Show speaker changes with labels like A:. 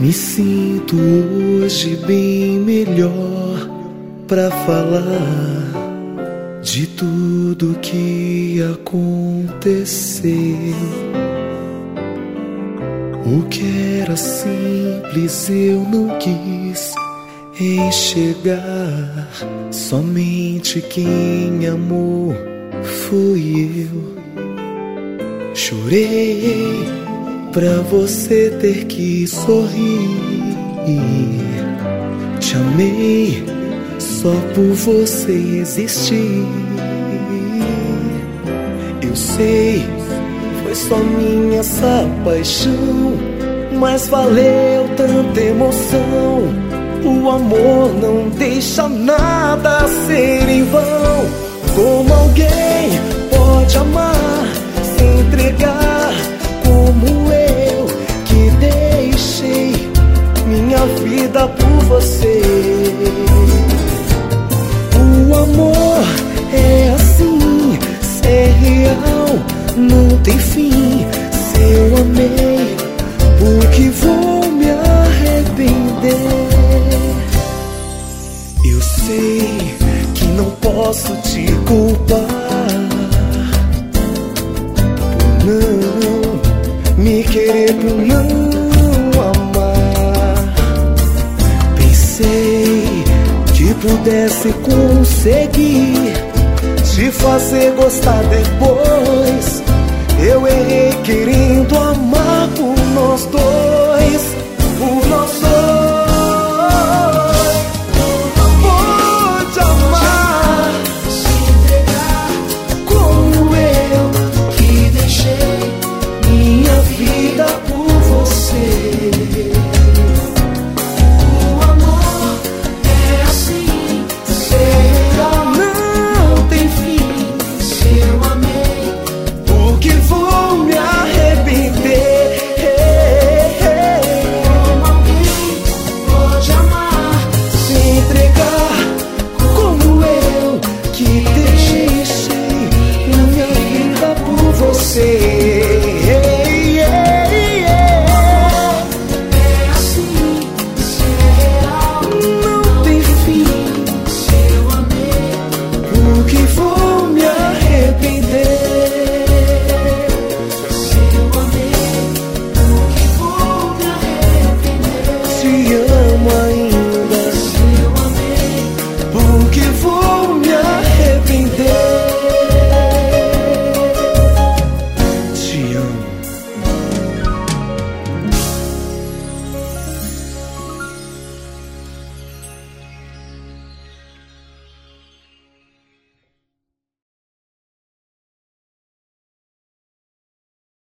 A: Me sinto hoje bem melhor pra falar de tudo que aconteceu. O que era simples eu não quis enxergar. Somente quem amou fui eu. Chorei pra você ter que sorrir. Te amei só por você existir. Eu sei, foi só minha essa paixão, mas valeu tanta emoção. O amor não deixa nada ser em vão. Como alguém pode amar, se entregar como eu, que deixei minha vida por você. O amor é assim, ser real, não tem fim. Se eu amei, por que vou me arrepender? Eu sei que não posso te culpar por não me querer, por não amar. Pensei que pudesse conseguir te fazer gostar depois. Eu errei querendo amar por nós dois.